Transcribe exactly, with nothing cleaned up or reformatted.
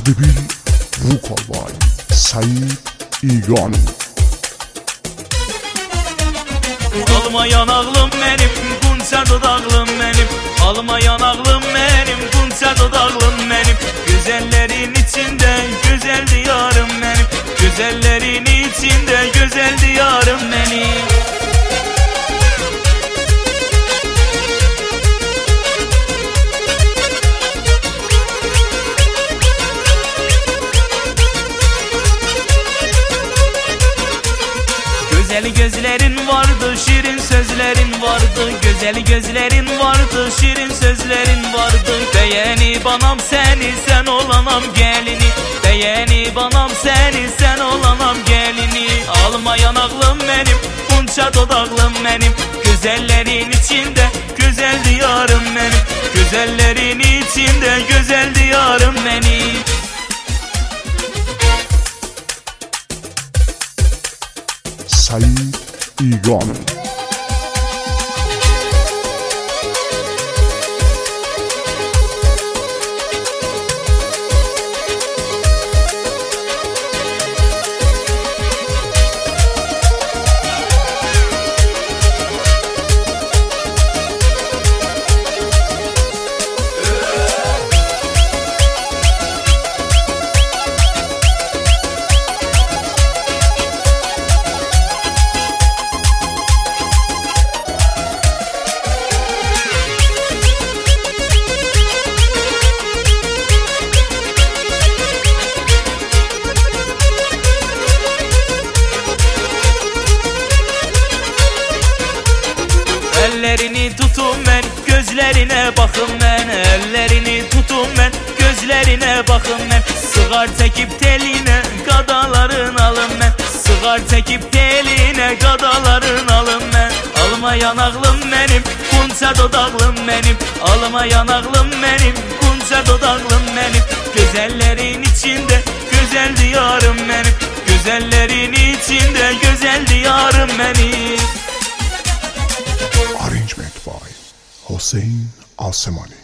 Ardebil Vukolvay Said İgan. Alma yanağlım benim, kunçer dodağlım benim. Alma yanağlım benim, kunçer dodağlım benim. Güzellerin içinde güzel diyarım benim. Güzellerin içinde güzel diyarım benim. Güzel gözlerin vardı, şirin sözlerin vardı. Güzel gözlerin vardı, şirin sözlerin vardı. Beğeni banam seni, sen olanam gelini. Beğeni banam seni, sen olanam gelini. Alma yanağlım benim, kunça dodağlım benim. Güzellerin içinde güzel diyarım benim. Güzellerin içinde güzel diyarım benim. Said İgan. Ellerini tutun ben, gözlerine bakın ben. Ellerini tutun ben, gözlerine bakın ben. Sıgar çekip teline, gadaların alın ben. Sıgar çekip teline, gadaların alın ben. Alma yanağlım benim, kunça dodağlım benim. Alma yanağlım benim, kunça dodağlım benim. Güzellerin içinde güzel diyarım benim. Güzellerin içinde güzel diyarım benim. Arrangement by Hossein Alsemani.